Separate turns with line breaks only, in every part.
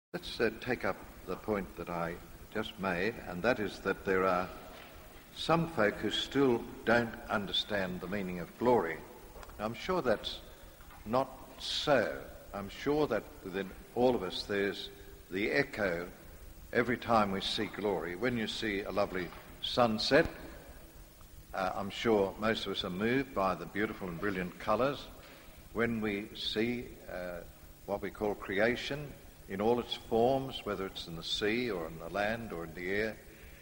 Let's take up the point that I just made, and that is that there are some folk who still don't understand the meaning of glory. Now, I'm sure that's not so. I'm sure that within all of us there's the echo every time we see glory. When you see a lovely sunset, I'm sure most of us are moved by the beautiful and brilliant colours. When we see what we call creation in all its forms, whether it's in the sea or in the land or in the air,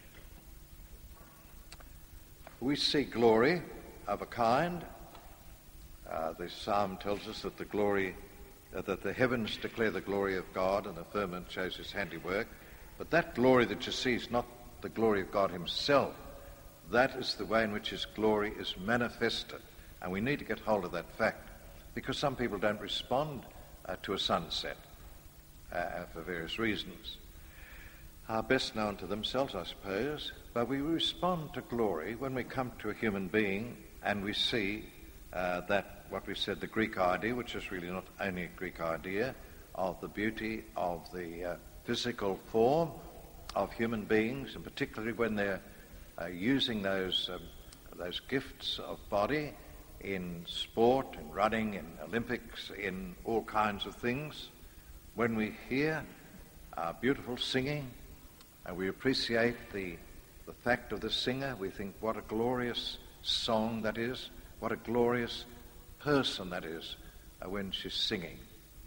we see glory of a kind. The psalm tells us that that the heavens declare the glory of God and the firmament shows his handiwork. But that glory that you see is not the glory of God himself. That is the way in which his glory is manifested. And we need to get hold of that fact, because some people don't respond to a sunset for various reasons. Are best known to themselves, I suppose, but we respond to glory when we come to a human being and we see that, what we said, the Greek idea, which is really not only a Greek idea, of the beauty of the physical form of human beings, and particularly when they're using those gifts of body in sport, in running, in Olympics, in all kinds of things. When we hear beautiful singing and we appreciate the fact of the singer, we think what a glorious song that is, what a glorious person that is when she's singing.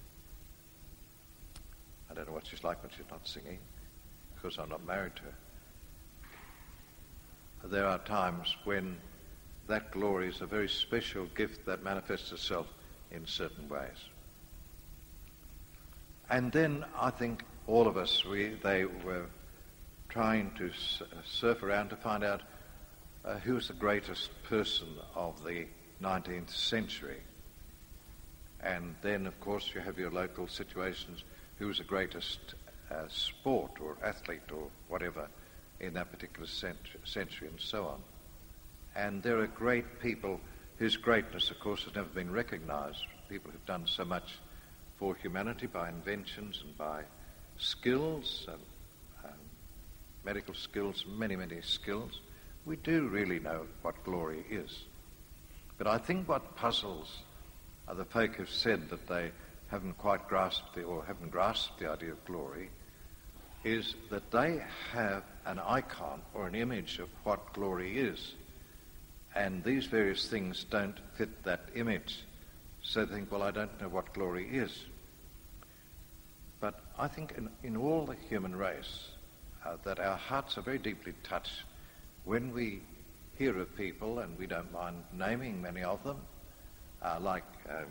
I don't know what she's like when she's not singing, because I'm not married to her. There are times when that glory is a very special gift that manifests itself in certain ways. And then I think all of us, they were trying to surf around to find out who was the greatest person of the 19th century. And then, of course, you have your local situations. Who was the greatest sport or athlete or whatever in that particular century, and so on. And there are great people whose greatness, of course, has never been recognized. People who've done so much for humanity by inventions and by skills, medical skills, many, many skills. We do really know what glory is. But I think what puzzles the folk who've said that they haven't quite grasped the idea of glory is that they have an icon or an image of what glory is. And these various things don't fit that image. So they think, well, I don't know what glory is. But I think in all the human race that our hearts are very deeply touched when we hear of people, and we don't mind naming many of them, like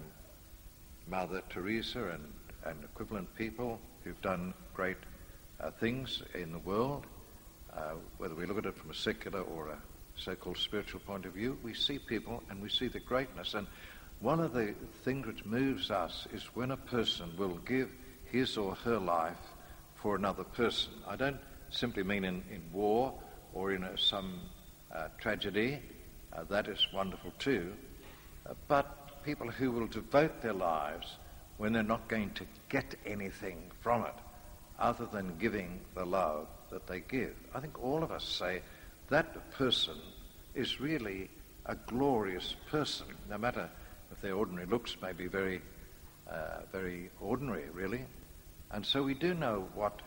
Mother Teresa and equivalent people who've done great things in the world. Whether we look at it from a secular or a so-called spiritual point of view, we see people and we see the greatness. And one of the things which moves us is when a person will give his or her life for another person. I don't simply mean in war or in some tragedy. That is wonderful too. But people who will devote their lives when they're not going to get anything from it other than giving the love that they give. I think all of us say that person is really a glorious person, no matter if their ordinary looks may be very, very ordinary, really. And so we do know what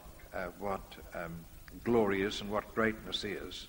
glory is and what greatness is.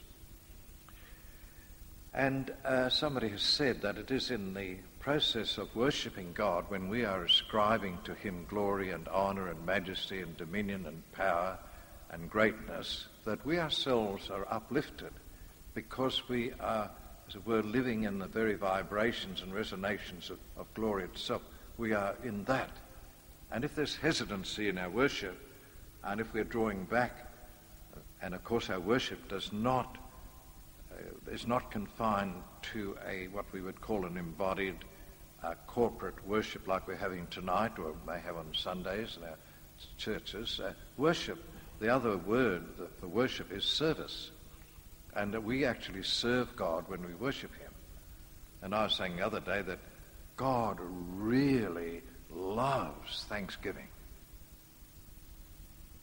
And somebody has said that it is in the process of worshipping God, when we are ascribing to him glory and honor and majesty and dominion and power and greatness, that we ourselves are uplifted, because we are, as it were, living in the very vibrations and resonations of glory itself. We are in that. And if there's hesitancy in our worship, and if we're drawing back, and of course our worship is not confined to what we would call an embodied corporate worship like we're having tonight, or may have on Sundays in our churches. Worship, the other word for worship is service. And that we actually serve God when we worship him. And I was saying the other day that God really loves thanksgiving.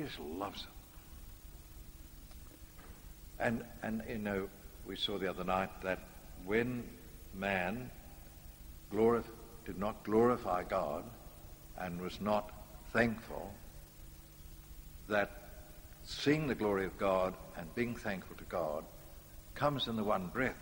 just loves it. And we saw the other night that when man did not glorify God and was not thankful, that seeing the glory of God and being thankful to God comes in the one breath.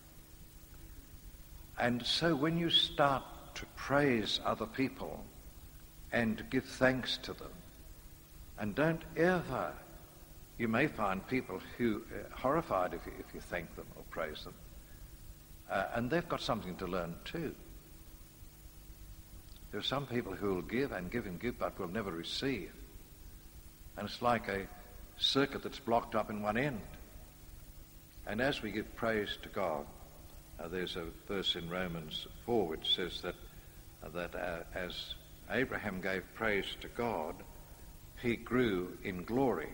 And so when you start to praise other people and to give thanks to them, and don't ever, you may find people who are horrified if you thank them or praise them, and they've got something to learn too. There are some people who will give and give and give but will never receive. And it's like a circuit that's blocked up in one end. And as we give praise to God, there's a verse in Romans 4 which says that as Abraham gave praise to God, he grew in glory.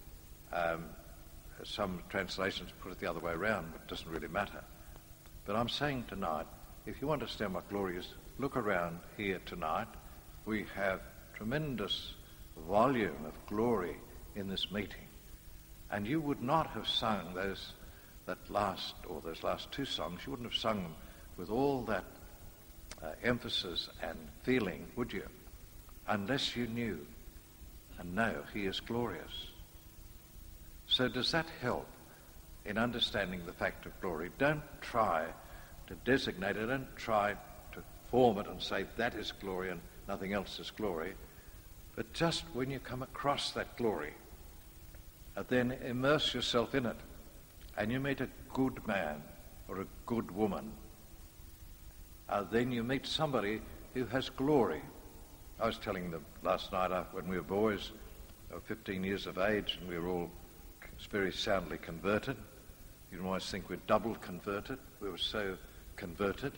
Some translations put it the other way around, but it doesn't really matter. But I'm saying tonight, if you want to understand what glory is, look around here tonight. We have tremendous volume of glory in this meeting. And you would not have sung those last two songs, you wouldn't have sung them with all that emphasis and feeling, would you? Unless you knew and know he is glorious. So does that help in understanding the fact of glory? Don't try to designate it, don't try to form it and say that is glory and nothing else is glory. But just when you come across that glory, then immerse yourself in it. And you meet a good man or a good woman, then you meet somebody who has glory. I was telling them last night when we were boys, 15 years of age, and we were all very soundly converted. You can always think we're double converted. We were so converted.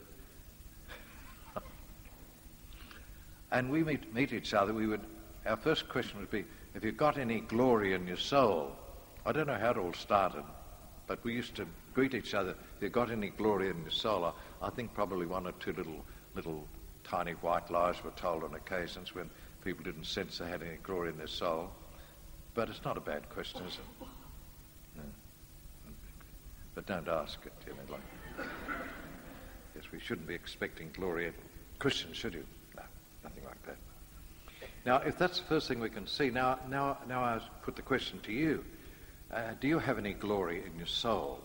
And we meet each other. Our first question would be, have you got any glory in your soul? I don't know how it all started, but we used to greet each other, have you got any glory in your soul? I think probably one or two little tiny white lies were told on occasions when people didn't sense they had any glory in their soul. But it's not a bad question, is it? No. But don't ask it, yes, we shouldn't be expecting glory in Christians, should you? No, nothing like that. Now, if that's the first thing we can see, now I put the question to you. Do you have any glory in your soul?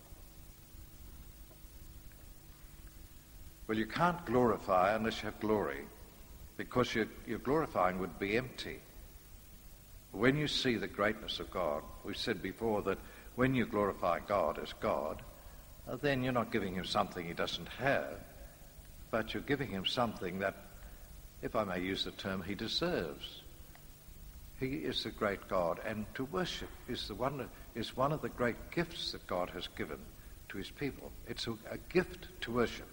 Well, you can't glorify unless you have glory, because your glorifying would be empty. When you see the greatness of God, we said before that when you glorify God as God, then you're not giving him something he doesn't have, but you're giving him something that, if I may use the term, he deserves. He is the great God, and to worship is one of the great gifts that God has given to his people. It's a gift to worship.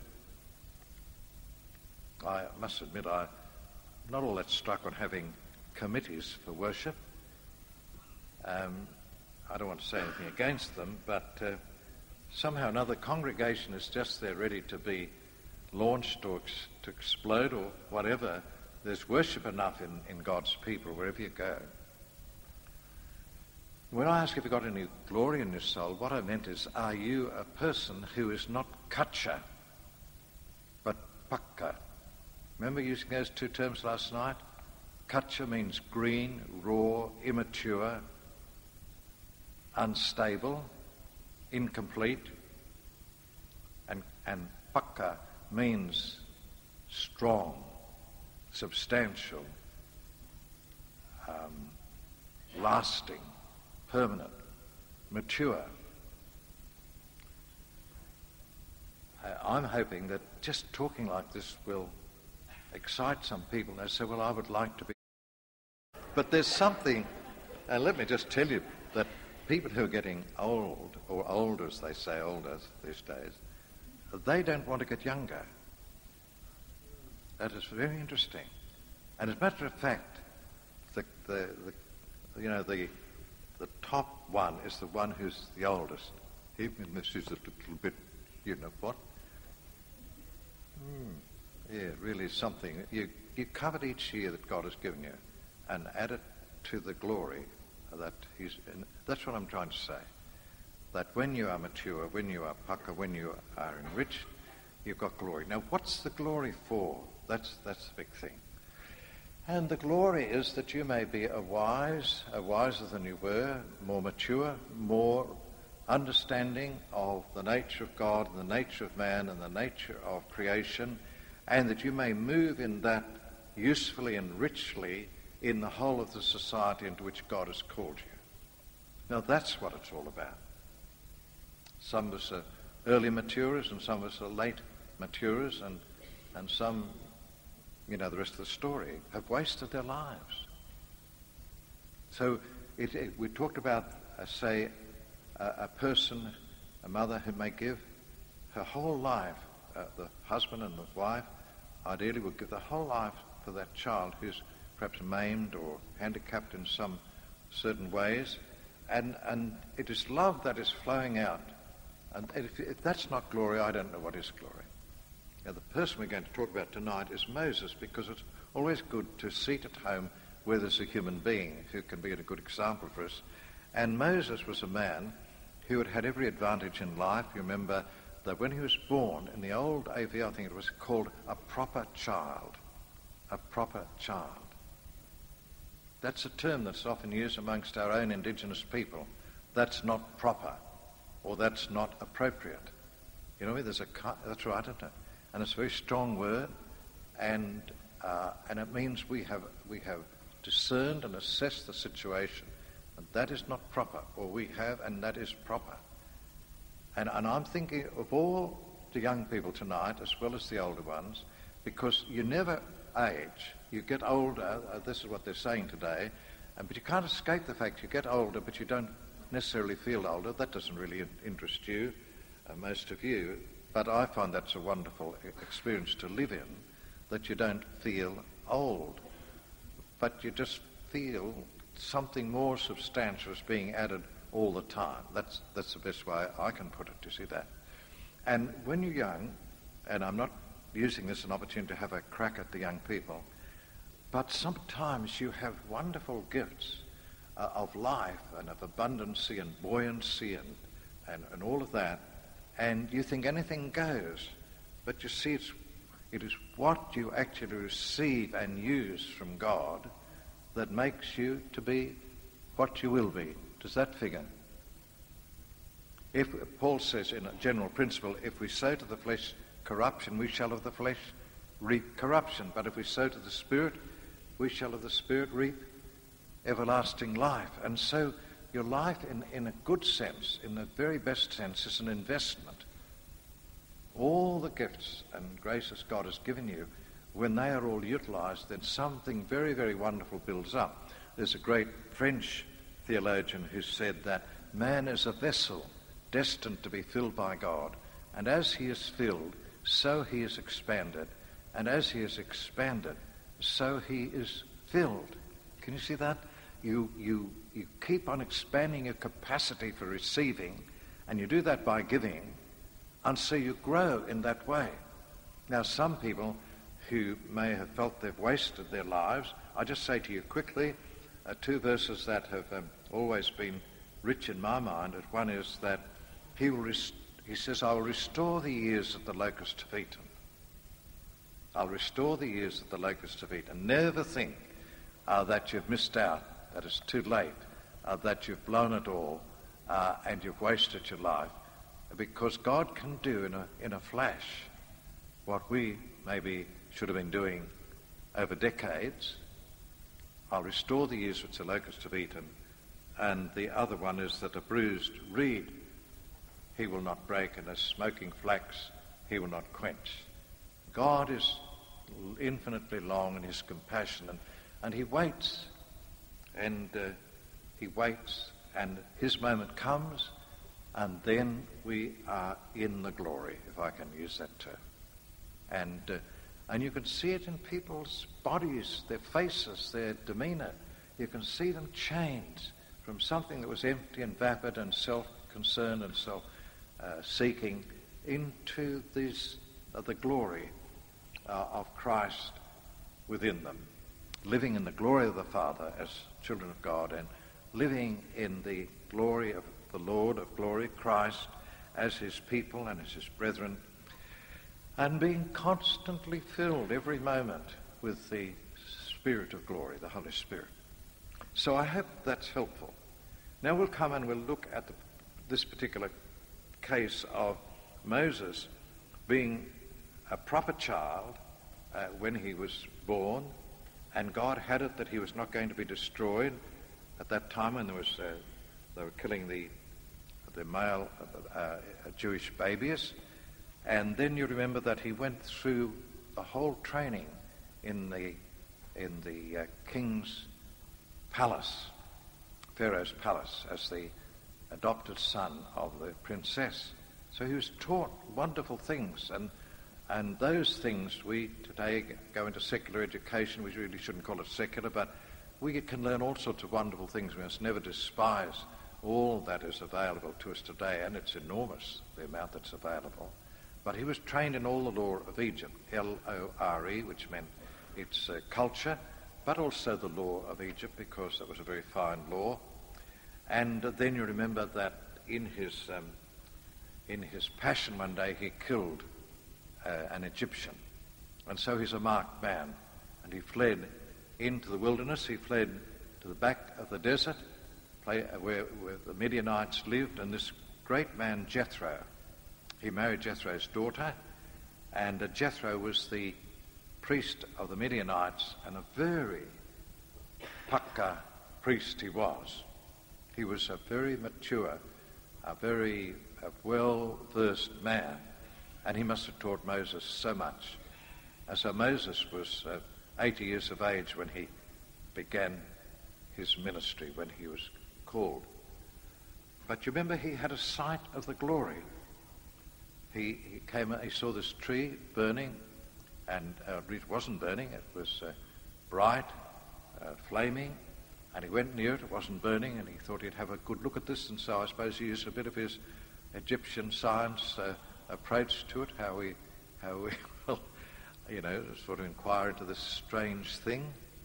I must admit I'm not all that struck on having committees for worship. I don't want to say anything against them, but somehow or another, congregation is just there ready to be launched or to explode or whatever. There's worship enough in God's people wherever you go. When I ask if you've got any glory in your soul, what I meant is, are you a person who is not kacha, but pakka? Remember using those two terms last night? Kacha means green, raw, immature, unstable, incomplete, and pakka means strong, substantial, lasting, permanent, mature. I'm hoping that just talking like this will excite some people. They say, well, I would like to be. But there's something, and let me just tell you that people who are getting old, or old as they say, older these days, they don't want to get younger. That is very interesting. And as a matter of fact, the top one is the one who's the oldest. Even if this is a little bit, you know what? Yeah, really something. You covet each year that God has given you and add it to the glory that he's in. That's what I'm trying to say. That when you are mature, when you are paka, when you are enriched, you've got glory. Now, what's the glory for? That's the big thing. And the glory is that you may be wiser than you were, more mature, more understanding of the nature of God and the nature of man and the nature of creation, and that you may move in that usefully and richly in the whole of the society into which God has called you. Now that's what it's all about. Some of us are early maturers and some of us are late maturers, and some, you know the rest of the story, have wasted their lives. So we talked about, say, a person, a mother who may give her whole life, the husband and the wife ideally would give their whole life for that child who's perhaps maimed or handicapped in some certain ways, and it is love that is flowing out. And if that's not glory, I don't know what is glory. Now, the person we're going to talk about tonight is Moses, because it's always good to sit at home where there's a human being who can be a good example for us. And Moses was a man who had had every advantage in life. You remember that when he was born, in the old AV, I think it was called a proper child. A proper child. That's a term that's often used amongst our own indigenous people. That's not proper, or that's not appropriate. You know, that's right, isn't it? And it's a very strong word, and it means we have discerned and assessed the situation, and that is not proper, or we have, and that is proper. And I'm thinking of all the young people tonight, as well as the older ones, because you never age. You get older, this is what they're saying today, but you can't escape the fact you get older, but you don't necessarily feel older. That doesn't really interest you, most of you, but I find that's a wonderful experience to live in, that you don't feel old, but you just feel something more substantial is being added all the time. That's the best way I can put it, to see that. And when you're young, and I'm not using this as an opportunity to have a crack at the young people, but sometimes you have wonderful gifts of life and of abundancy and buoyancy and all of that, and you think anything goes, but you see it is what you actually receive and use from God that makes you to be what you will be. Does that figure? If Paul says in a general principle, if we sow to the flesh corruption, we shall of the flesh reap corruption. But if we sow to the Spirit, we shall of the Spirit reap everlasting life. And so your life, in a good sense, in the very best sense, is an investment. All the gifts and graces God has given you, when they are all utilized, then something very, very wonderful builds up. There's a great French theologian who said that man is a vessel destined to be filled by God, and as he is filled, so he is expanded, and as he is expanded, so he is filled. Can you see that? You keep on expanding your capacity for receiving, and you do that by giving, and so you grow in that way. Now, some people who may have felt they've wasted their lives, I just say to you quickly, two verses that have always been rich in my mind. One is that he says, I will restore the years that the locusts have eaten. I'll restore the years that the locusts have eaten. Never think that you've missed out, that it's too late, that you've blown it all, and you've wasted your life, because God can do in a flash what we maybe should have been doing over decades. I'll restore the years which the locusts have eaten. And the other one is that a bruised reed he will not break, and a smoking flax he will not quench. God is infinitely long in his compassion, and he waits, and his moment comes, and then we are in the glory, if I can use that term. And you can see it in people's bodies, their faces, their demeanor. You can see them change from something that was empty and vapid and self-concerned and self-seeking into the glory of Christ within them. living in the glory of the Father as children of God, and living in the glory of the Lord of glory, Christ, as his people and as his brethren, and being constantly filled every moment with the Spirit of glory, the Holy Spirit. So I hope that's helpful. Now we'll come and we'll look at this particular case of Moses being a proper child when he was born, and God had it that he was not going to be destroyed at that time when they were killing the male Jewish babies. And then you remember that he went through the whole training in the king's palace, Pharaoh's palace, as the adopted son of the princess. So he was taught wonderful things, and those things we today go into secular education. We really shouldn't call it secular, but we can learn all sorts of wonderful things. We must never despise all that is available to us today, and it's enormous, the amount that's available. But he was trained in all the law of Egypt, L-O-R-E, which meant its culture, but also the law of Egypt, because that was a very fine law. And then you remember that in his passion one day he killed an Egyptian, and so he's a marked man, and he fled into the wilderness. He fled to the back of the desert where the Midianites lived, and this great man Jethro, he married Jethro's daughter, and Jethro was the priest of the Midianites, and a very pukka priest he was. He was a very mature, a very well-versed man, and he must have taught Moses so much. And so Moses was 80 years of age when he began his ministry, when he was called. But you remember he had a sight of the glory. He came, he saw this tree burning, and it wasn't burning, it was bright, flaming, and he went near it, it wasn't burning, and he thought he'd have a good look at this, and so I suppose he used a bit of his Egyptian science approach to it, how we well, sort of inquire into this strange thing.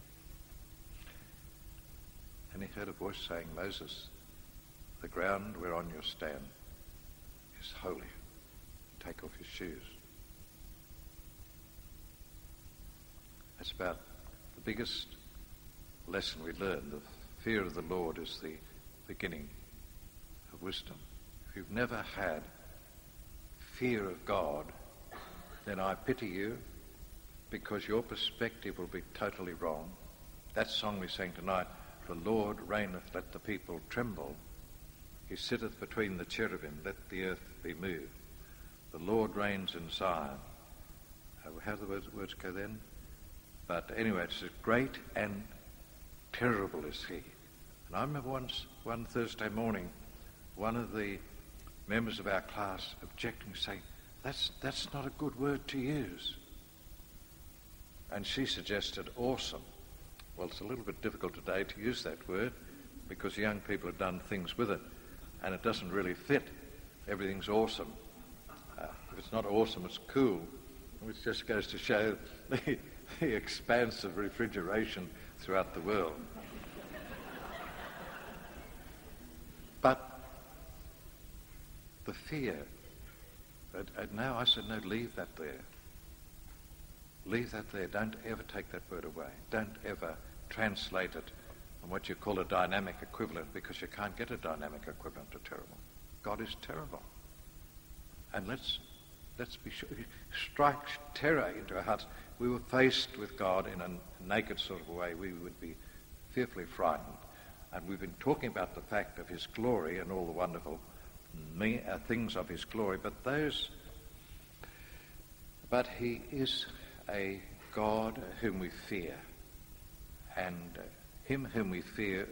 And he heard a voice saying, "Moses, the ground whereon you stand is holy. Take off your shoes." That's about the biggest lesson we learn. The fear of the Lord is the beginning of wisdom. If you've never had fear of God, then I pity you, because your perspective will be totally wrong. That song we sang tonight, "The Lord reigneth, let the people tremble. He sitteth between the cherubim, let the earth be moved. The Lord reigns in Zion." How do the words go then? But anyway, it says, "Great and terrible is he." And I remember one Thursday morning, one of the members of our class objecting, saying, that's not a good word to use. And she suggested awesome. Well, it's a little bit difficult today to use that word, because young people have done things with it, and it doesn't really fit. Everything's awesome. If it's not awesome, it's cool, which just goes to show the expanse of refrigeration throughout the world. But the fear, and now I said, no, leave that there. Leave that there. Don't ever take that word away. Don't ever translate it on what you call a dynamic equivalent, because you can't get a dynamic equivalent to terrible. God is terrible. And let's be sure, strike terror into our hearts. We were faced with God in a naked sort of a way, we would be fearfully frightened. And we've been talking about the fact of his glory and all the wonderful things of his glory, but he is a God whom we fear, and him whom we fear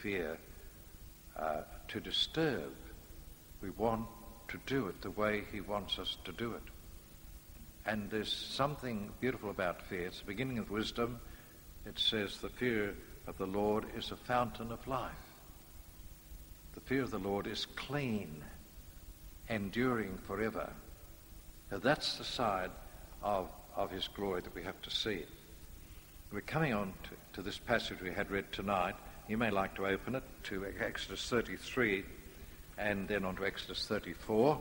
to disturb. We want to do it the way he wants us to do it. And there's something beautiful about fear. It's the beginning of wisdom. It says the fear of the Lord is a fountain of life. The fear of the Lord is clean, enduring forever. Now that's the side of his glory that we have to see. we're coming on to this passage we had read tonight. You may like to open it to Exodus 33 and then on to Exodus 34.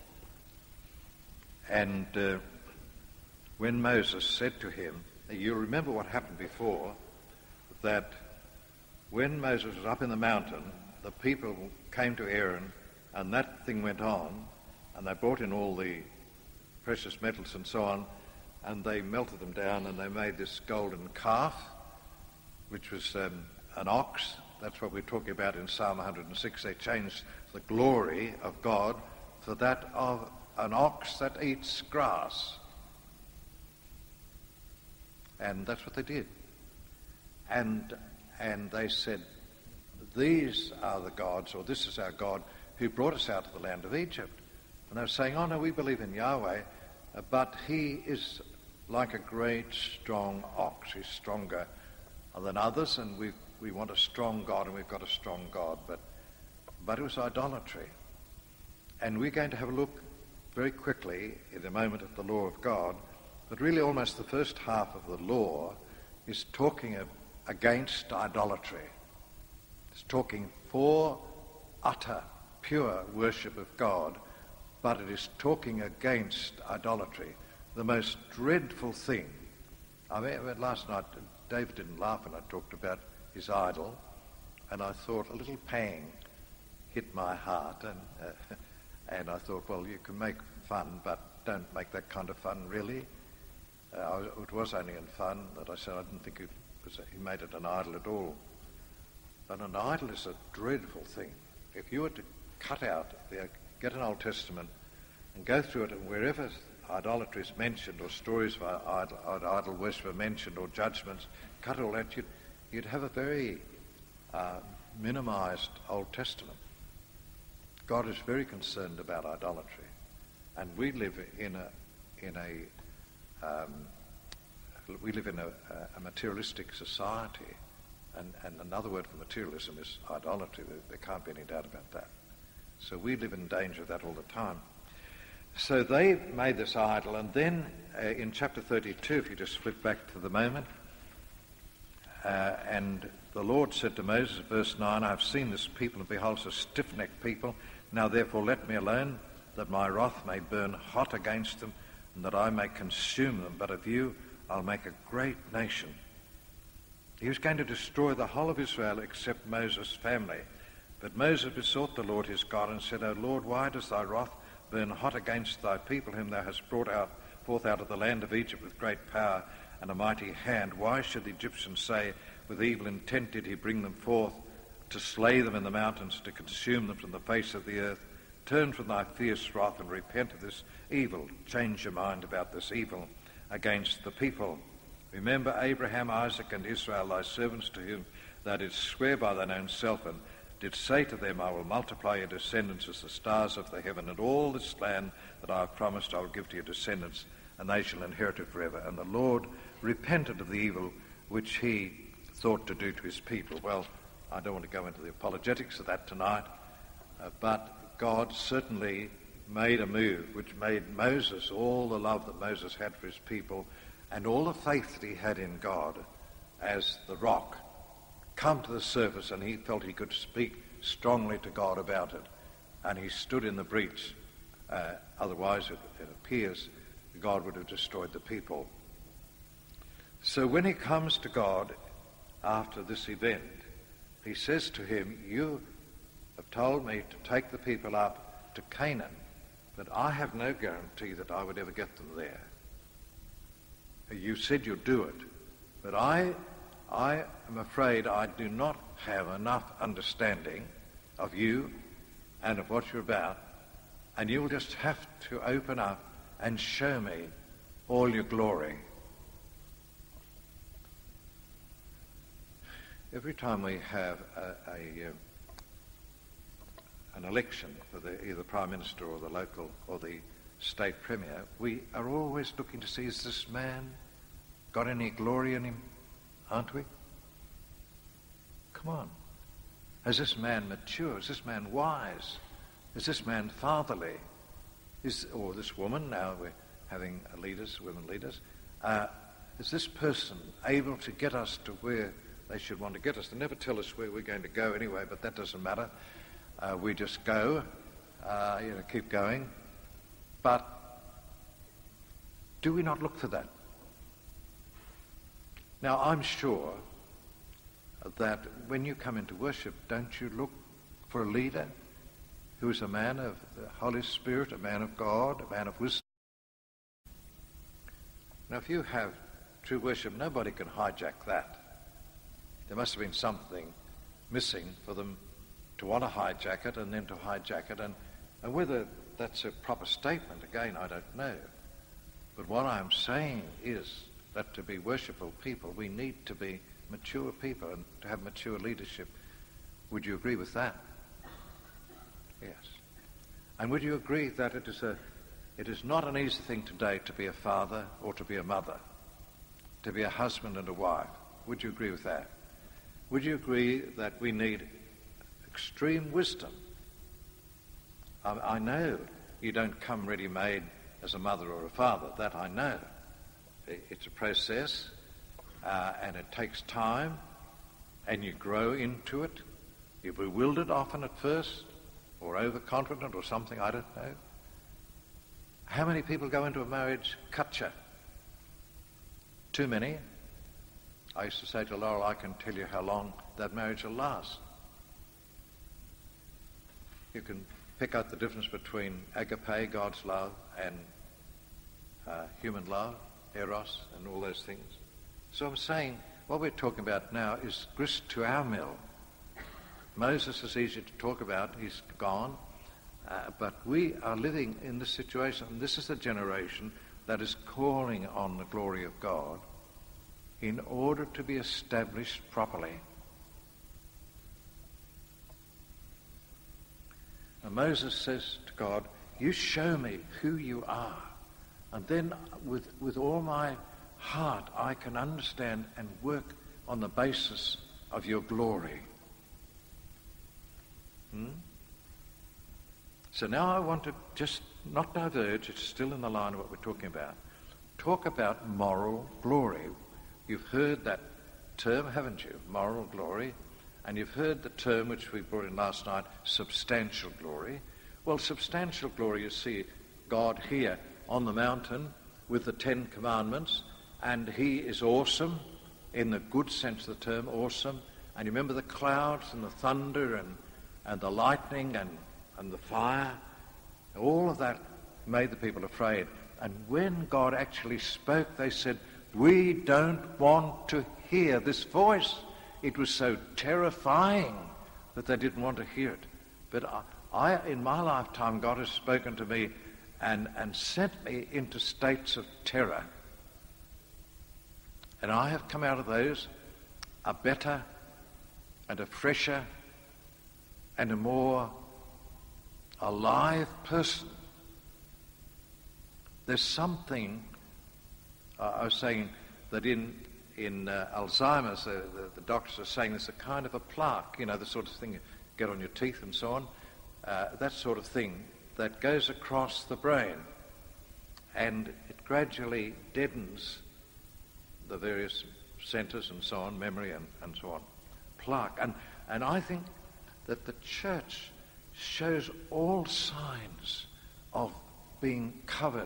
And when Moses said to him, you remember what happened before, that when Moses was up in the mountain, the people came to Aaron and that thing went on, and they brought in all the precious metals and so on, and they melted them down and they made this golden calf, which was an ox. That's what we're talking about in Psalm 106. They changed the glory of God for that of an ox that eats grass. And that's what they did. And they said, these are the gods, or this is our God, who brought us out of the land of Egypt. And they were saying, oh no, we believe in Yahweh, but he is like a great strong ox. He's stronger than others, and we want a strong God, and we've got a strong God. But it was idolatry. And we're going to have a look very quickly in a moment at the law of God, but really almost the first half of the law is talking against idolatry. It's talking for utter, pure worship of God, but it is talking against idolatry, the most dreadful thing. I mean, last night, David didn't laugh when I talked about his idol, and I thought a little pang hit my heart, and I thought, well, you can make fun, but don't make that kind of fun, really. It was only in fun that I said I didn't think he made it an idol at all. But an idol is a dreadful thing. If you were to cut out, get an Old Testament and go through it, and wherever idolatry is mentioned, or stories of idol worship are mentioned, or judgments, cut all that, you'd have a very minimized Old Testament. God is very concerned about idolatry, and we live in a materialistic society, and another word for materialism is idolatry. There can't be any doubt about that. So we live in danger of that all the time. So they made this idol, and then in chapter 32, if you just flip back to the moment, and the Lord said to Moses, verse 9, I have seen this people, and behold, it's a stiff-necked people. Now therefore let me alone, that my wrath may burn hot against them, and that I may consume them. But of you I'll make a great nation. He was going to destroy the whole of Israel except Moses' family. But Moses besought the Lord his God and said, O Lord, why does thy wrath burn hot against thy people, whom thou hast brought forth out of the land of Egypt with great power and a mighty hand? Why should the Egyptians say, with evil intent did he bring them forth, to slay them in the mountains, to consume them from the face of the earth? Turn from thy fierce wrath and repent of this evil. Change your mind about this evil against the people. Remember Abraham, Isaac, and Israel, thy servants, to whom thou didst swear by thine own self, and did say to them, I will multiply your descendants as the stars of the heaven, and all this land that I have promised I will give to your descendants, and they shall inherit it forever. And the Lord repented of the evil which he thought to do to his people. Well, I don't want to go into the apologetics of that tonight, but God certainly made a move which made Moses, all the love that Moses had for his people and all the faith that he had in God as the rock, come to the surface, and he felt he could speak strongly to God about it. And he stood in the breach. Otherwise, it appears God would have destroyed the people. So when he comes to God after this event, he says to him, you have told me to take the people up to Canaan, but I have no guarantee that I would ever get them there. You said you'd do it, but I am afraid I do not have enough understanding of you and of what you're about, and you'll just have to open up and show me all your glory. Every time we have an election for either the Prime Minister or the local or the state Premier, we are always looking to see, is this man got any glory in him? Aren't we? Come on. Is this man mature? Is this man wise? Is this man fatherly? Or this woman, now we're having women leaders, is this person able to get us to where they should want to get us? They never tell us where we're going to go anyway, but that doesn't matter. We just go, keep going. But do we not look for that? Now, I'm sure that when you come into worship, don't you look for a leader who is a man of the Holy Spirit, a man of God, a man of wisdom? Now, if you have true worship, nobody can hijack that. There must have been something missing for them to want to hijack it and then to hijack it. And whether that's a proper statement, again, I don't know. But what I'm saying is that to be worshipful people, we need to be mature people and to have mature leadership. Would you agree with that? Yes. And would you agree that it is not an easy thing today to be a father or to be a mother, to be a husband and a wife? Would you agree with that? Would you agree that we need extreme wisdom? I know you don't come ready-made as a mother or a father. That I know. It's a process, and it takes time, and you grow into it. You're bewildered often at first, or overconfident or something, I don't know. How many people go into a marriage kutcha? Too many. I used to say to Laurel, I can tell you how long that marriage will last. You can pick out the difference between agape, God's love, and human love, eros, and all those things. So I'm saying what we're talking about now is grist to our mill. Moses is easy to talk about, he's gone, but we are living in this situation, and this is the generation that is calling on the glory of God in order to be established properly. And Moses says to God, you show me who you are, and then with all my heart I can understand and work on the basis of your glory. So now I want to just not diverge, it's still in the line of what we're talking about. Talk about moral glory. You've heard that term, haven't you? Moral glory. And you've heard the term which we brought in last night, substantial glory. Well, substantial glory, you see God here on the mountain with the 10 Commandments, and he is awesome in the good sense of the term, awesome. And you remember the clouds and the thunder and the lightning and the fire. All of that made the people afraid. And when God actually spoke, they said, we don't want to hear this voice. It was so terrifying that they didn't want to hear it. But I in my lifetime, God has spoken to me and sent me into states of terror. And I have come out of those a better and a fresher and a more alive person. There's something, I was saying that in Alzheimer's, the doctors are saying there's a kind of a plaque, the sort of thing you get on your teeth and so on, that sort of thing that goes across the brain, and it gradually deadens the various centres and so on, memory and so on, plaque. And I think that the church shows all signs of being covered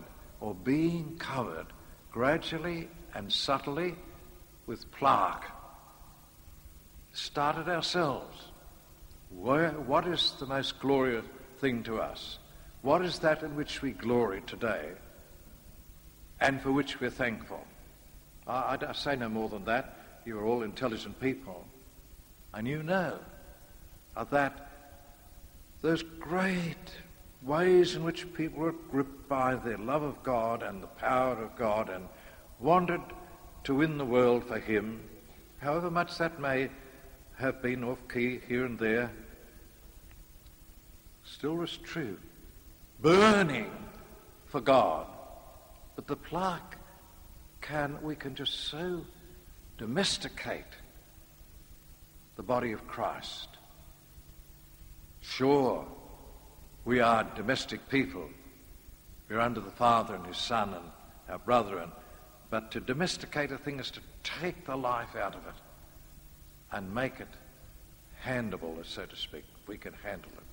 gradually and subtly with plaque. Started ourselves. What is the most glorious thing to us? What is that in which we glory today and for which we're thankful? I say no more than that. You are all intelligent people. And you know that those great ways in which people were gripped by the love of God and the power of God and wanted to win the world for him, however much that may have been off-key here and there, still was true. Burning for God. But the plaque we can just so domesticate the body of Christ. Sure, we are domestic people. We're under the Father and his Son and our brother, But to domesticate a thing is to take the life out of it and make it handleable, so to speak. We can handle it.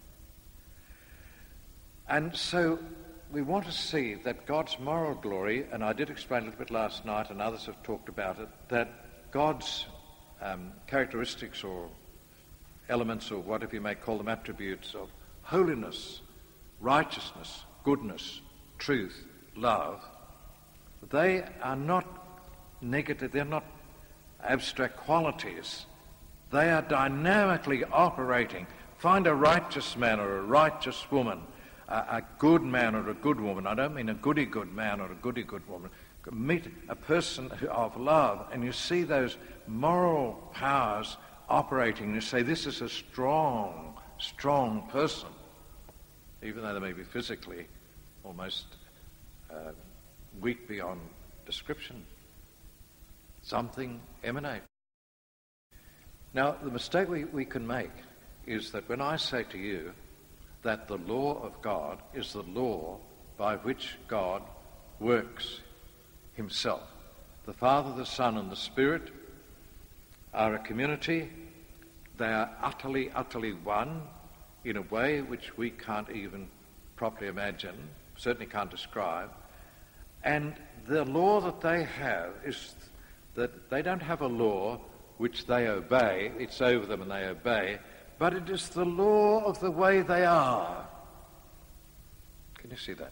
And so we want to see that God's moral glory, and I did explain a little bit last night, and others have talked about it, that God's characteristics or elements, or whatever you may call them, attributes of holiness, righteousness, goodness, truth, love, they are not negative, they're not abstract qualities. They are dynamically operating. Find a righteous man or a righteous woman, a good man or a good woman. I don't mean a goody-good man or a goody-good woman. Meet a person of love, and you see those moral powers operating, and you say, this is a strong, strong person, even though they may be physically almost weak beyond description. Something emanates. Now, the mistake we can make is that when I say to you that the law of God is the law by which God works himself. The Father, the Son, and the Spirit are a community. They are utterly, utterly one in a way which we can't even properly imagine, certainly can't describe. And the law that they have is that they don't have a law which they obey, it's over them and they obey, but it is the law of the way they are. Can you see that?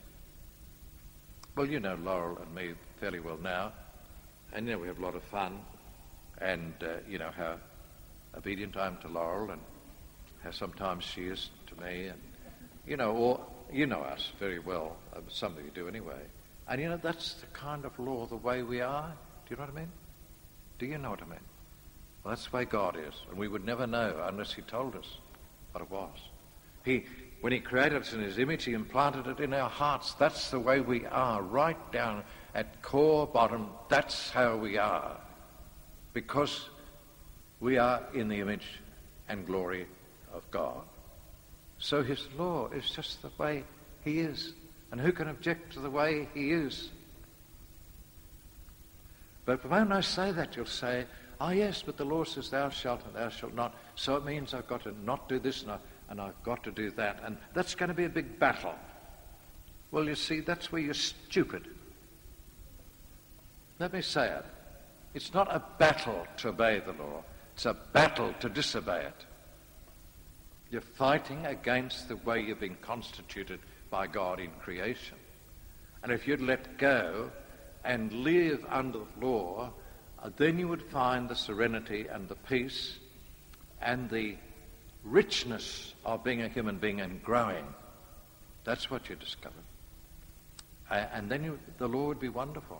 Well, you know Laurel and me fairly well now, and we have a lot of fun, and you know how obedient I am to Laurel, and how sometimes she is to me, and you know us very well, some of you do anyway, and that's the kind of law, the way we are. Do you know what I mean? Do you know what I mean? Well, that's the way God is, and we would never know unless he told us what it was. When he created us in his image, he implanted it in our hearts. That's the way we are, right down at core bottom. That's how we are, because we are in the image and glory of God. So his law is just the way he is, and who can object to the way he is? But when I say that, you'll say, oh yes, but the law says thou shalt and thou shalt not, so it means I've got to not do this and I've got to do that, and that's going to be a big battle. Well, you see, that's where you're stupid. Let me say it. It's not a battle to obey the law. It's a battle to disobey it. You're fighting against the way you've been constituted by God in creation. And if you'd let go and live under the law, then you would find the serenity and the peace and the richness of being a human being and growing. That's what you discover. And then the law would be wonderful.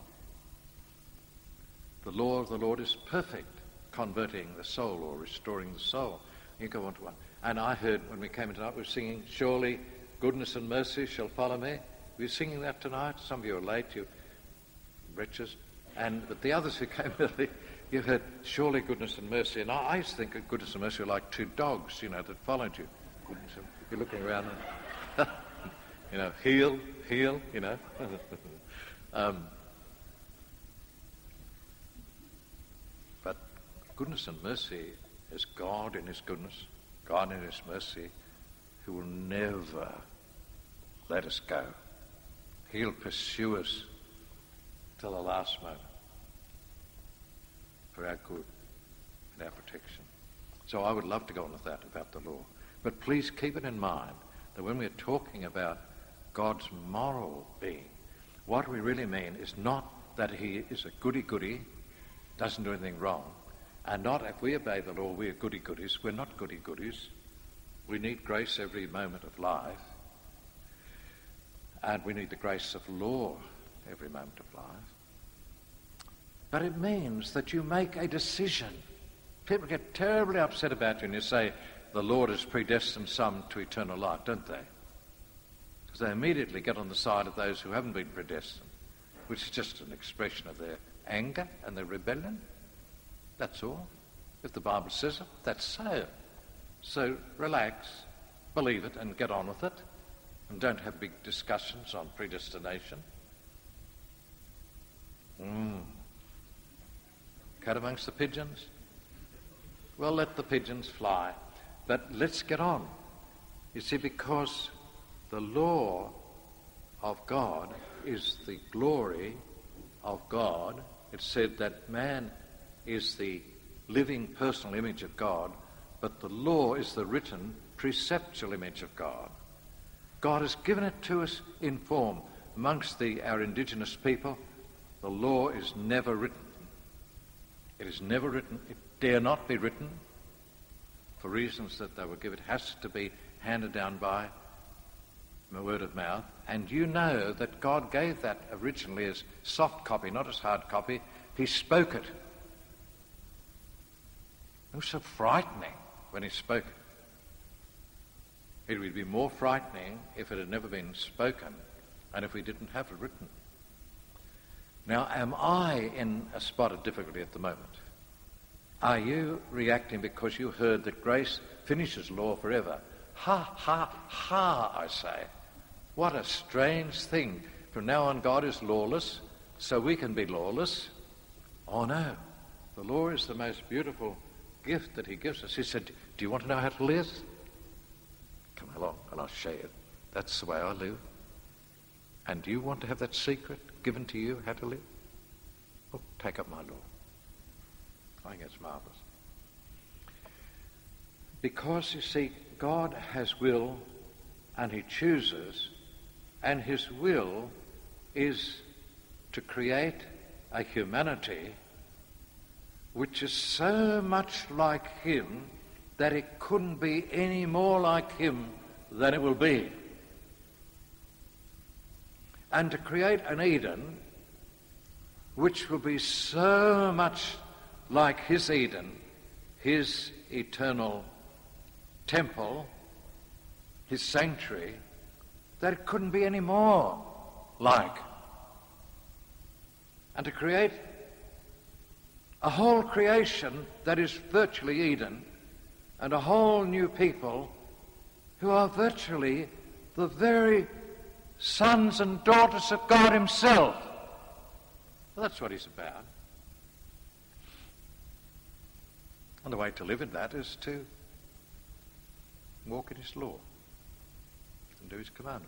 The law of the Lord is perfect, converting the soul or restoring the soul. You go on to one. And I heard when we came in tonight, we were singing, surely goodness and mercy shall follow me. Were you singing that tonight? Some of you are late, you wretches. But the others who came early, you heard, surely goodness and mercy. And I used to think that goodness and mercy were like two dogs, that followed you. Goodness, if you're looking around and, heel, But goodness and mercy is God in his goodness, God in his mercy, who will never let us go. He'll pursue us till the last moment for our good and our protection. So I would love to go on with that about the law. But please keep it in mind that when we're talking about God's moral being, what we really mean is not that he is a goody-goody, doesn't do anything wrong, and not if we obey the law, we're goody-goodies. We're not goody-goodies. We need grace every moment of life, and we need the grace of law every moment of life. But it means that you make a decision. People get terribly upset about you and you say, the Lord has predestined some to eternal life, don't they? Because they immediately get on the side of those who haven't been predestined, which is just an expression of their anger and their rebellion. That's all. If the Bible says it, that's so. So relax, believe it, and get on with it, and don't have big discussions on predestination. Cat amongst the pigeons? Well, let the pigeons fly. But let's get on. You see, because the law of God is the glory of God. It's said that man is the living personal image of God, but the law is the written preceptual image of God. God has given it to us in form. Amongst our indigenous people, the law is never written. It is never written. It dare not be written for reasons that they were given. It has to be handed down by word of mouth. And you know that God gave that originally as soft copy, not as hard copy. He spoke it. It was so frightening when he spoke it. It would be more frightening if it had never been spoken and if we didn't have it written. Now, am I in a spot of difficulty at the moment? Are you reacting because you heard that grace finishes law forever? Ha, ha, ha, I say. What a strange thing. From now on, God is lawless, so we can be lawless. Oh, no. The law is the most beautiful gift that he gives us. He said, do you want to know how to live? Come along and I'll show you. That's the way I live. And do you want to have that secret given to you, how to live? Well, take up my law. I think it's marvelous. Because, you see, God has will and he chooses, and his will is to create a humanity which is so much like him that it couldn't be any more like him than it will be. And to create an Eden which will be so much like his Eden, his eternal temple, his sanctuary, that it couldn't be any more like. And to create a whole creation that is virtually Eden, and a whole new people who are virtually the very sons and daughters of God himself. Well, that's what he's about. And the way to live in that is to walk in his law and do his commandments.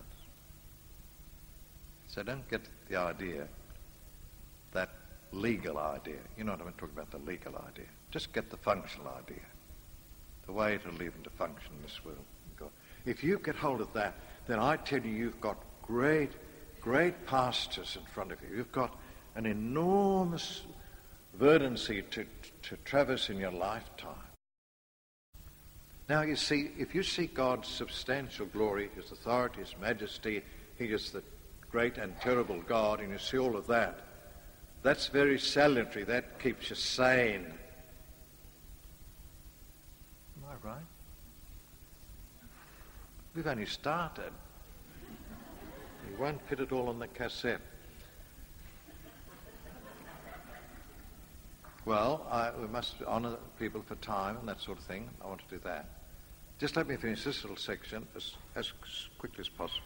So don't get the idea, that legal idea. You know what I'm talking about, the legal idea. Just get the functional idea, the way to live and to function in this world. If you get hold of that, then I tell you, you've got great, great pastures in front of you. You've got an enormous verdancy to traverse in your lifetime. Now, you see, if you see God's substantial glory, his authority, his majesty, he is the great and terrible God, and you see all of that, that's very salutary. That keeps you sane. Am I right? We've only started. You won't fit it all on the cassette. Well, we must honour people for time and that sort of thing. I want to do that. Just let me finish this little section as quickly as possible.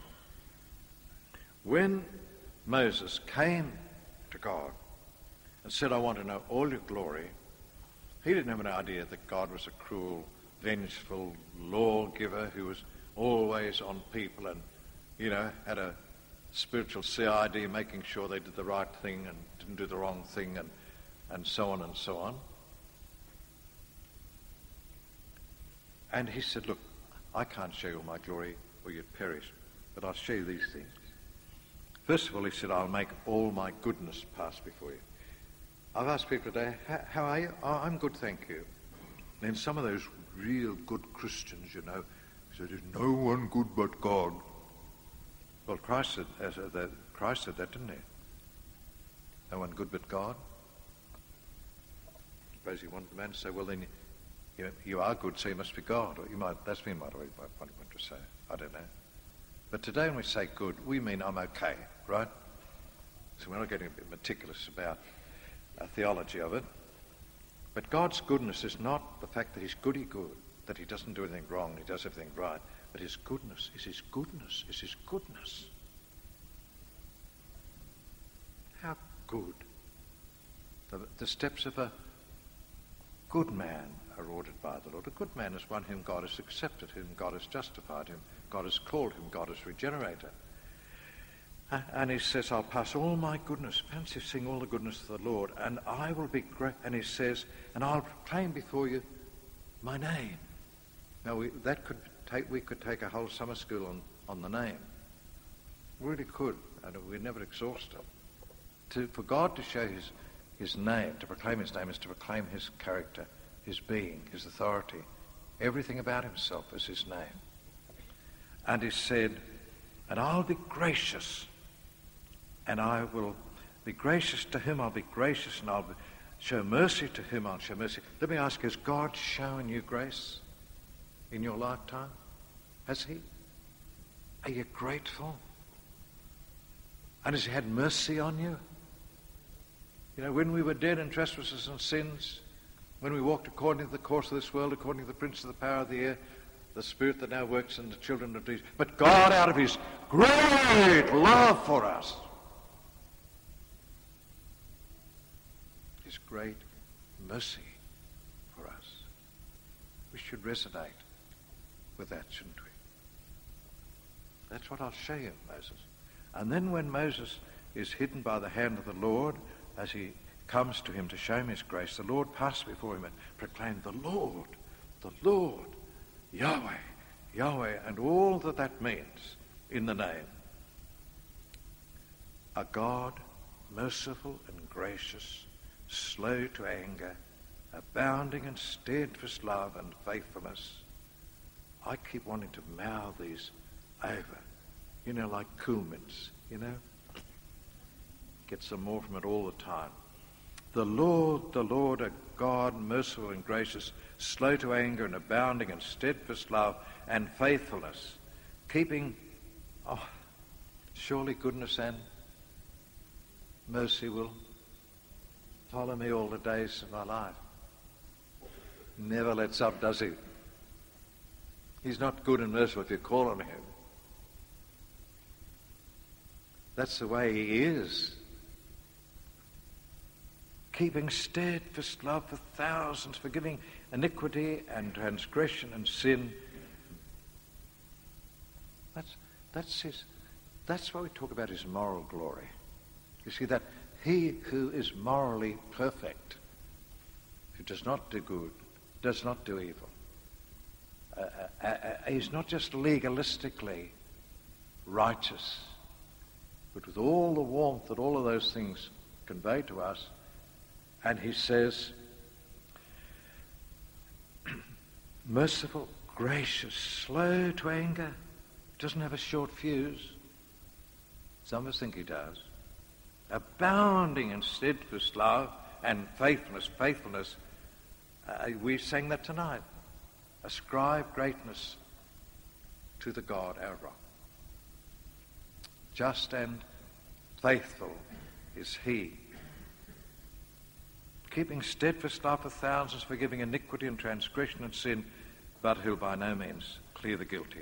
When Moses came to God and said, I want to know all your glory, he didn't have an idea that God was a cruel, vengeful lawgiver who was always on people and, had a spiritual CID making sure they did the right thing and didn't do the wrong thing and so on and so on. And he said, look, I can't show you all my glory or you'd perish, but I'll show you these things. First of all, he said, I'll make all my goodness pass before you. I've asked people today, how are you? Oh, I'm good, thank you. And some of those real good Christians, said, there's no one good but God. Well, Christ said that, didn't he? No one good but God. I suppose he wanted the man to say, well, then you are good, so you must be God. Or that's what he might want to say. I don't know. But today when we say good, we mean I'm okay, right? So we're not getting a bit meticulous about a theology of it. But God's goodness is not the fact that he's goody good, that he doesn't do anything wrong, he does everything right. But his goodness is his goodness, is his goodness. How good The steps of a good man are ordered by the Lord. A good man is one whom God has accepted, whom God has justified, whom God has called, whom God has regenerated. And he says, I'll pass all my goodness. Fancy seeing all the goodness of the Lord, and I will be great. And he says, and I'll proclaim before you my name. Now, we could take a whole summer school on the name. We really could, and we'd never exhaust it. For God to show his name, to proclaim his name, is to proclaim his character, his being, his authority. Everything about himself is his name. And he said, and I'll be gracious, and I will be gracious to whom I'll be gracious, and I'll show mercy to whom I'll show mercy. Let me ask, has God shown you grace in your lifetime? Has he? Are you grateful? And has he had mercy on you? You know, when we were dead in trespasses and sins, when we walked according to the course of this world, according to the prince of the power of the air, the spirit that now works in the children of these, but God, out of his great love for us, his great mercy for us, we should resonate with that, shouldn't we? That's what I'll show you, Moses. And then when Moses is hidden by the hand of the Lord, as he comes to him to show him his grace, the Lord passed before him and proclaimed, the Lord, Yahweh, Yahweh, and all that means in the name. A God merciful and gracious, slow to anger, abounding in steadfast love and faithfulness. I keep wanting to mouth these over, like Cool Mints, Get some more from it all the time. The Lord, a God merciful and gracious, slow to anger and abounding in steadfast love and faithfulness, keeping, surely goodness and mercy will follow me all the days of my life. Never lets up, does he? He's not good and merciful if you call on him. That's the way he is. Keeping steadfast love for thousands, forgiving iniquity and transgression and sin. That's why we talk about his moral glory. You see, that he who is morally perfect, who does not do good, does not do evil, is not just legalistically righteous, but with all the warmth that all of those things convey to us. And he says, merciful, gracious, slow to anger, doesn't have a short fuse. Some of us think he does. Abounding in steadfast love and faithfulness. We sang that tonight. Ascribe greatness to the God, our rock. Just and faithful is he. Keeping steadfast love for thousands, forgiving iniquity and transgression and sin, but who'll by no means clear the guilty.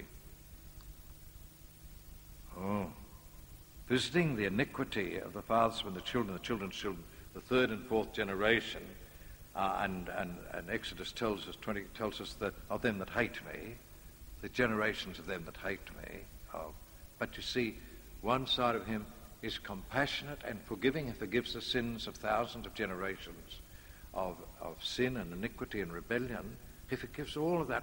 Visiting the iniquity of the fathers and the children's children, the third and fourth generation, and Exodus tells us that of them that hate me, the generations of them that hate me. But you see, one side of him is compassionate and forgiving and forgives the sins of thousands of generations of sin and iniquity and rebellion. He forgives all of that.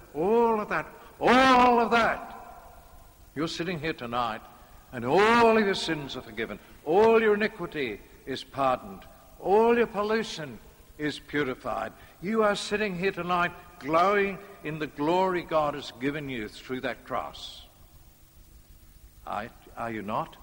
You're sitting here tonight and all of your sins are forgiven. All your iniquity is pardoned. All your pollution is purified. You are sitting here tonight glowing in the glory God has given you through that cross. Are you not?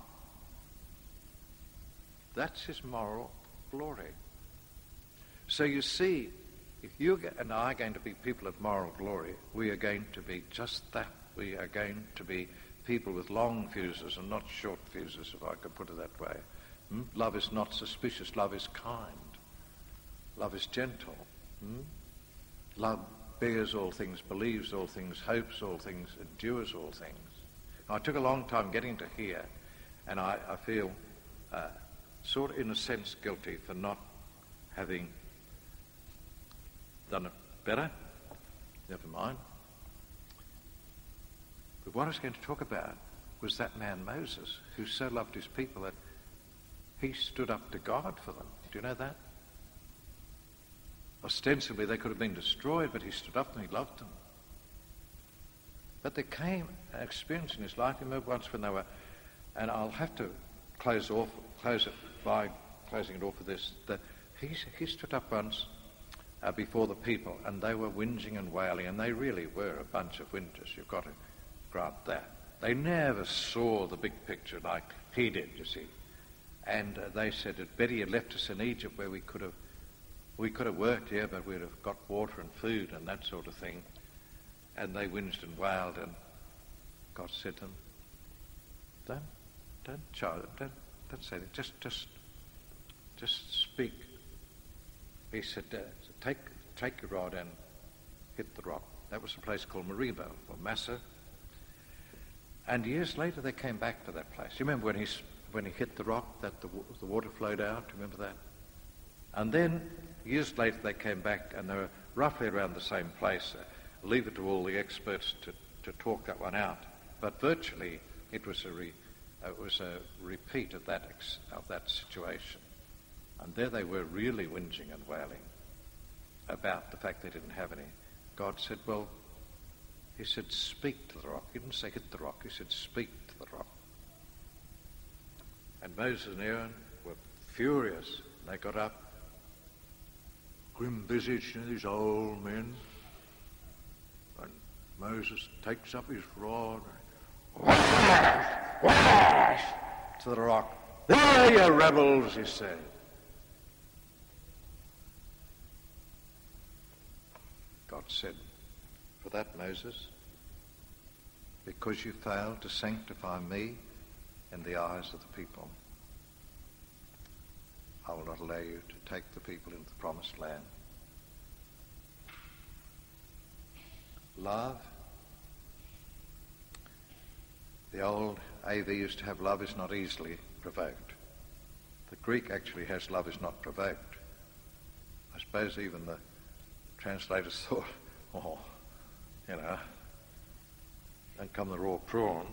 That's his moral glory. So you see, if you and I are going to be people of moral glory, we are going to be just that. We are going to be people with long fuses and not short fuses, if I could put it that way. Love is not suspicious. Love is kind. Love is gentle. Love bears all things, believes all things, hopes all things, endures all things. Now, I took a long time getting to here, and I feel sort of in a sense guilty for not having done it better, never mind. But what I was going to talk about was that man Moses, who so loved his people that he stood up to God for them. Do you know that? Ostensibly they could have been destroyed, but he stood up and he loved them. But there came an experience in his life. I remember once when they were, and I'll have to close it by closing it off with this, that he stood up once before the people, and they were whinging and wailing, and they really were a bunch of whingers. You've got to grant that. They never saw the big picture like he did, you see. And they said it better you left us in Egypt where we could have worked here, but we'd have got water and food and that sort of thing. And they whinged and wailed, and God said to them, don't say that. Just speak. He said, take your rod and hit the rock. That was a place called Meribah or Massah. And years later they came back to that place. You remember when he hit the rock that the water flowed out? Remember that? And then years later they came back and they were roughly around the same place. Leave it to all the experts to talk that one out. But virtually it was a repeat of that situation. And there they were really whinging and wailing about the fact they didn't have any. God said, well, he said, speak to the rock. He didn't say hit the rock. He said, speak to the rock. And Moses and Aaron were furious. They got up, grim-visaged, these old men. And Moses takes up his rod, to the rock. There, you rebels, he said. God said, for that, Moses, because you failed to sanctify me in the eyes of the people, I will not allow you to take the people into the promised land. Love. The old AV used to have love is not easily provoked. The Greek actually has love is not provoked. I suppose even the translators thought, don't come the raw prawn.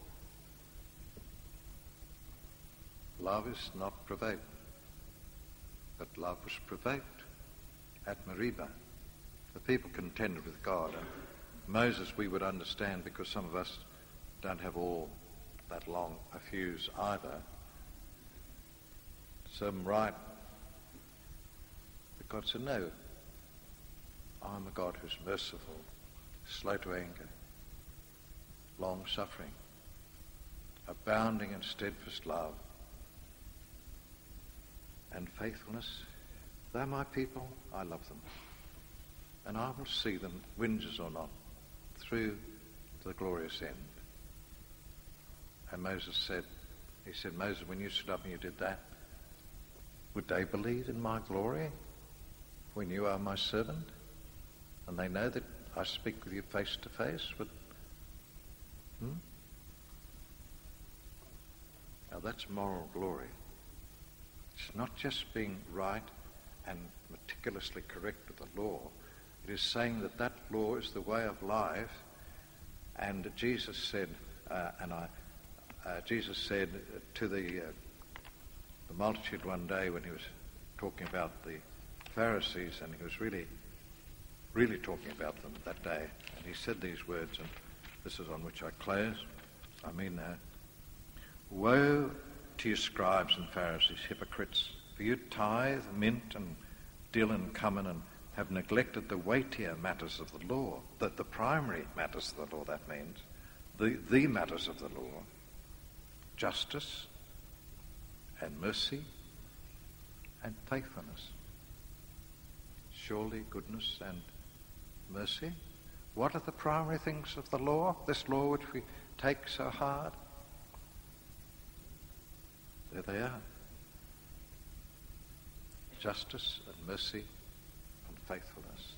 Love is not provoked. But love was provoked at Meribah. The people contended with God. And Moses we would understand because some of us don't have all that long a fuse either. Some right. But God said, no, I'm a God who's merciful, slow to anger, long-suffering, abounding in steadfast love and faithfulness. They're my people, I love them. And I will see them, whingers or not, through to the glorious end. And Moses said, Moses, when you stood up and you did that, would they believe in my glory when you are my servant? And they know that I speak with you face to face. Now that's moral glory. It's not just being right and meticulously correct with the law. It is saying that that law is the way of life. And Jesus said, Jesus said to the multitude one day when he was talking about the Pharisees, and he was really talking about them that day, and he said these words, and this is on which I close. Woe to you scribes and Pharisees, hypocrites, for you tithe, mint, and dill and cumin, and have neglected the weightier matters of the law, the primary matters of the law, that means, the matters of the law, justice and mercy and faithfulness. Surely goodness and mercy. What are the primary things of the law? This law which we take so hard? There they are. Justice and mercy and faithfulness.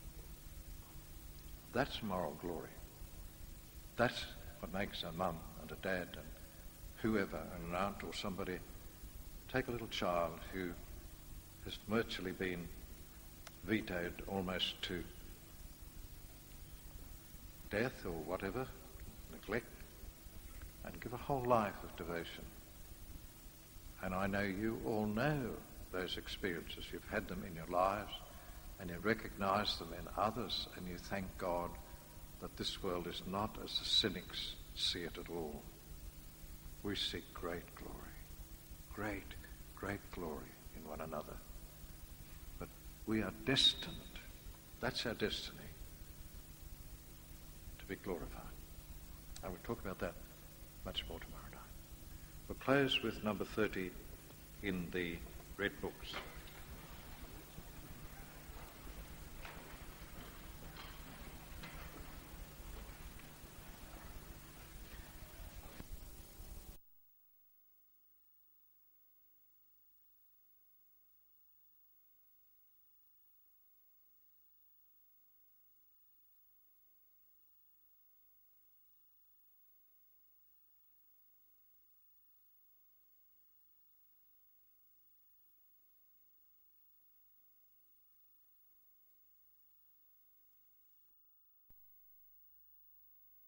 That's moral glory. That's what makes a mum and a dad and whoever, an aunt or somebody, take a little child who has virtually been vetoed almost to death or whatever, neglect, and give a whole life of devotion. And I know you all know those experiences. You've had them in your lives, and you recognize them in others, and you thank God that this world is not as the cynics see it at all. We seek great glory, great glory in one another. But we are destined, that's our destiny, to be glorified. And we'll talk about that much more tomorrow night. We'll close with number 30 in the Red Books.